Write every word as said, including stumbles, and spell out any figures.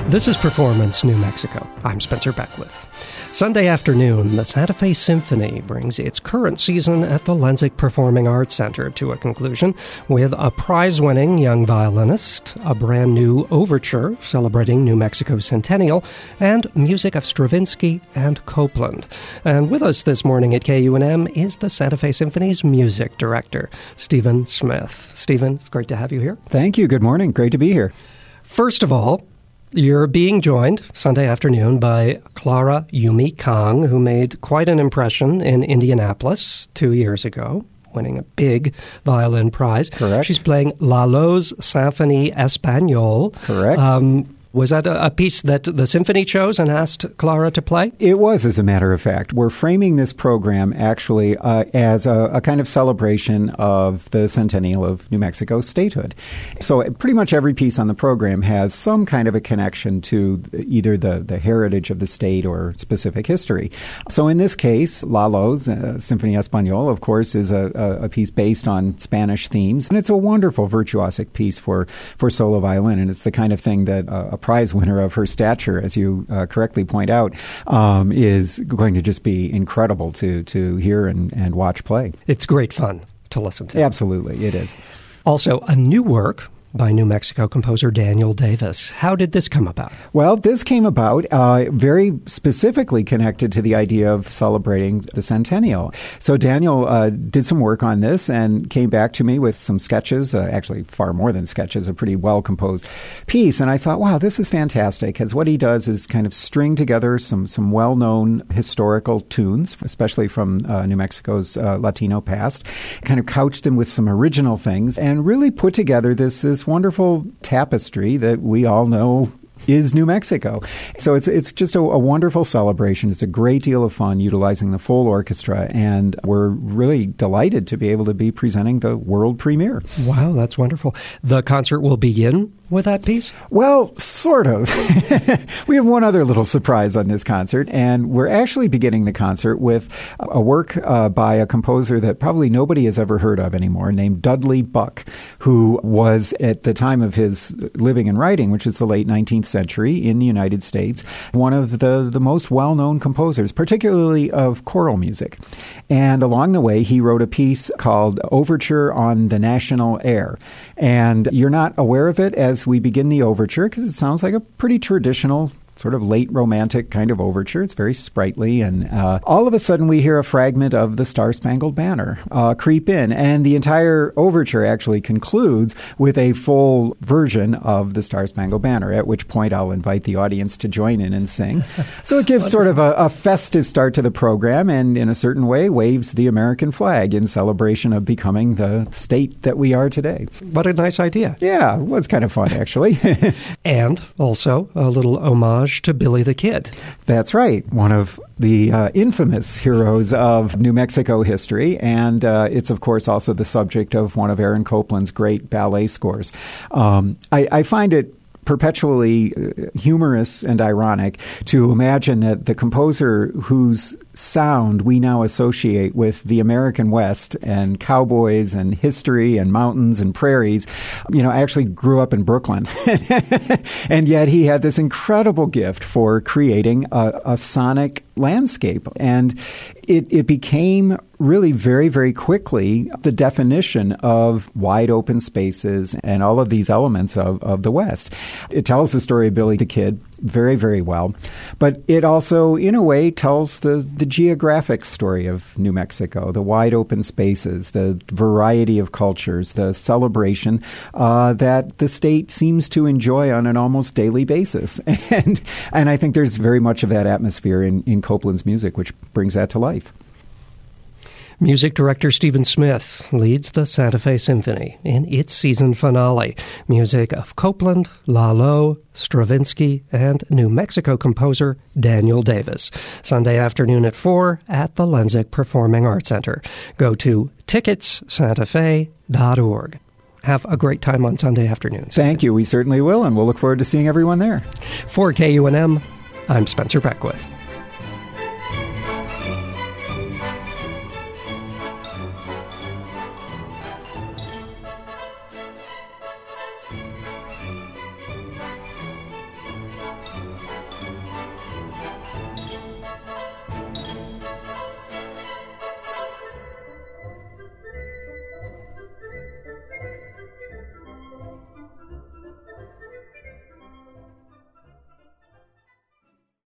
This is Performance New Mexico. I'm Spencer Beckwith. Sunday afternoon, the Santa Fe Symphony brings its current season at the Lenzik Performing Arts Center to a conclusion with a prize-winning young violinist, a brand-new overture celebrating New Mexico's centennial, and music of Stravinsky and Copland. And with us this morning at K U N M is the Santa Fe Symphony's music director, Stephen Smith. Stephen, it's great to have you here. Thank you. Good morning. Great to be here. First of all, you're being joined Sunday afternoon by Clara Yumi Kang, who made quite an impression in Indianapolis two years ago, winning a big violin prize. Correct. She's playing Lalo's Symphonie Espagnole. Correct. Um, was that a, a piece that the symphony chose and asked Clara to play? It was, as a matter of fact. We're framing this program actually uh, as a, a kind of celebration of the centennial of New Mexico statehood. So pretty much every piece on the program has some kind of a connection to either the, the heritage of the state or specific history. So in this case, Lalo's uh, Symphonie Espagnole, of course, is a, a, a piece based on Spanish themes. And it's a wonderful virtuosic piece for, for solo violin. And it's the kind of thing that uh, a prize winner of her stature, as you uh, correctly point out, um, is going to just be incredible to to hear and, and watch play. It's great fun to listen to. Absolutely, it is. Also, a new work by New Mexico composer Daniel Davis. How did this come about? Well, this came about uh, very specifically connected to the idea of celebrating the centennial. So Daniel uh, did some work on this and came back to me with some sketches, uh, actually far more than sketches, a pretty well-composed piece. And I thought, wow, this is fantastic, because what he does is kind of string together some, some well-known historical tunes, especially from uh, New Mexico's uh, Latino past, kind of couched them with some original things, and really put together this, this wonderful tapestry that we all know is New Mexico. So it's it's just a, a wonderful celebration. It's a great deal of fun utilizing the full orchestra, and we're really delighted to be able to be presenting the world premiere. Wow, that's wonderful. The concert will begin with that piece? Well, sort of. We have one other little surprise on this concert, and we're actually beginning the concert with a work uh, by a composer that probably nobody has ever heard of anymore, named Dudley Buck, who was, at the time of his living and writing, which is the late nineteenth century in the United States, one of the, the most well-known composers, particularly of choral music. And along the way, he wrote a piece called Overture on the National Air. And you're not aware of it as we begin the overture, because it sounds like a pretty traditional sort of late romantic kind of overture. It's very sprightly, and uh, all of a sudden we hear a fragment of the Star-Spangled Banner uh, creep in, and the entire overture actually concludes with a full version of the Star-Spangled Banner, at which point I'll invite the audience to join in and sing. So it gives sort of a, a festive start to the program, and in a certain way waves the American flag in celebration of becoming the state that we are today. What a nice idea. Yeah, it was kind of fun, actually. And also a little homage to Billy the Kid. That's right. One of the uh, infamous heroes of New Mexico history. And uh, it's, of course, also the subject of one of Aaron Copland's great ballet scores. Um, I, I find it perpetually humorous and ironic to imagine that the composer whose sound we now associate with the American West and cowboys and history and mountains and prairies, you know, actually grew up in Brooklyn. And yet he had this incredible gift for creating a, a sonic landscape. And it, it became really very, very quickly the definition of wide open spaces and all of these elements of, of the West. It tells the story of Billy the Kid very, very well. But it also, in a way, tells the, the geographic story of New Mexico, the wide open spaces, the variety of cultures, the celebration uh, that the state seems to enjoy on an almost daily basis. And and I think there's very much of that atmosphere in, in Copland's music, which brings that to life. Music director Stephen Smith leads the Santa Fe Symphony in its season finale. Music of Copland, Lalo, Stravinsky, and New Mexico composer Daniel Davis. Sunday afternoon at four at the Lenzik Performing Arts Center. Go to tickets santa fe dot org. Have a great time on Sunday afternoons. Thank you. We certainly will, and we'll look forward to seeing everyone there. For K U N M, I'm Spencer Beckwith.